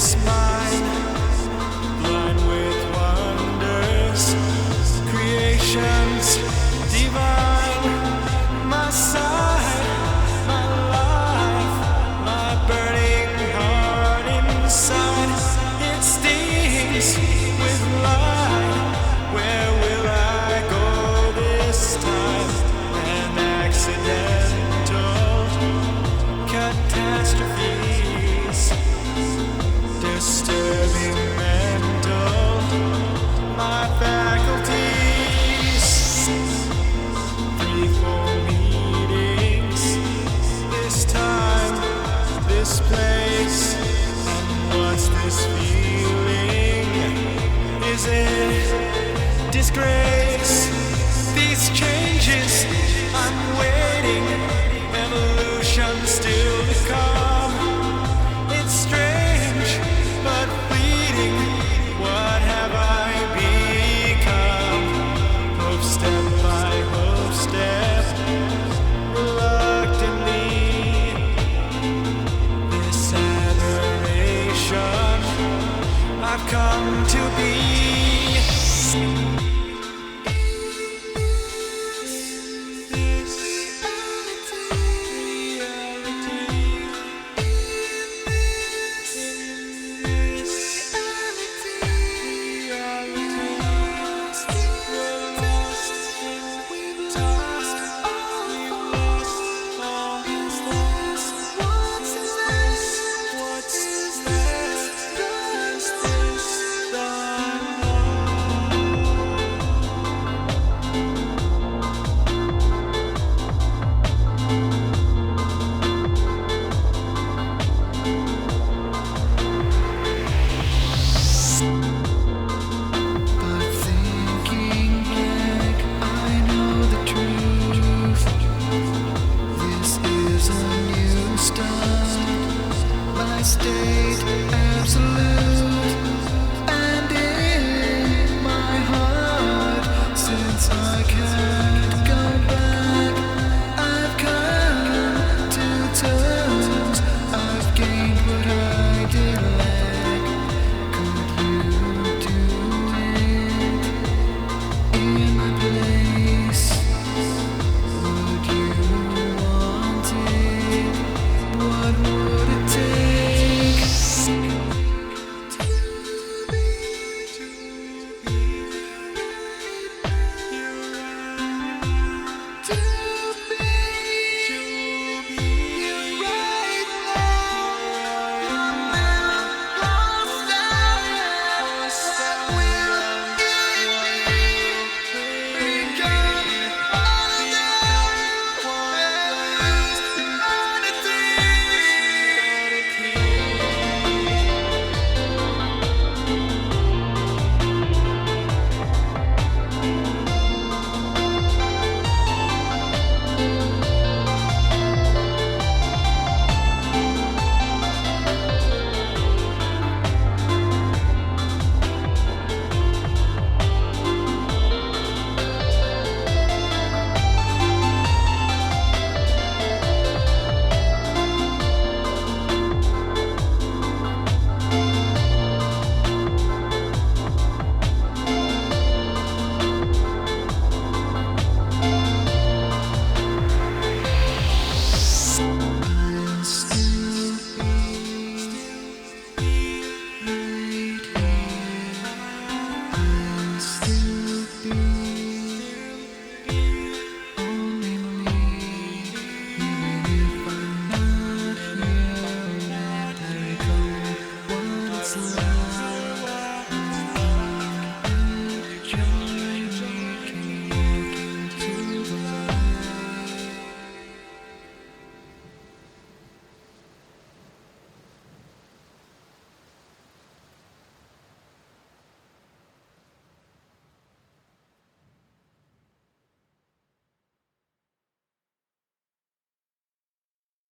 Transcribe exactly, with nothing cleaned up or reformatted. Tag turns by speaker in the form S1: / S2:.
S1: is mine, blind with wonders, creations divine. My side, my life, my burning heart inside, it stings with light. Where will I go this time? An accidental catastrophes, disturbing mental, my faculties. Three, four meetings, this time, this place, and what's this feeling? Is it disgrace? These changes, I'm waiting, evolution still to come. It's strange, but fleeting. What have I become? Hoof step by hoof step, reluctantly. This aberration I've come to be. But thinking back, I know the truth. This is a new start. My state absolute.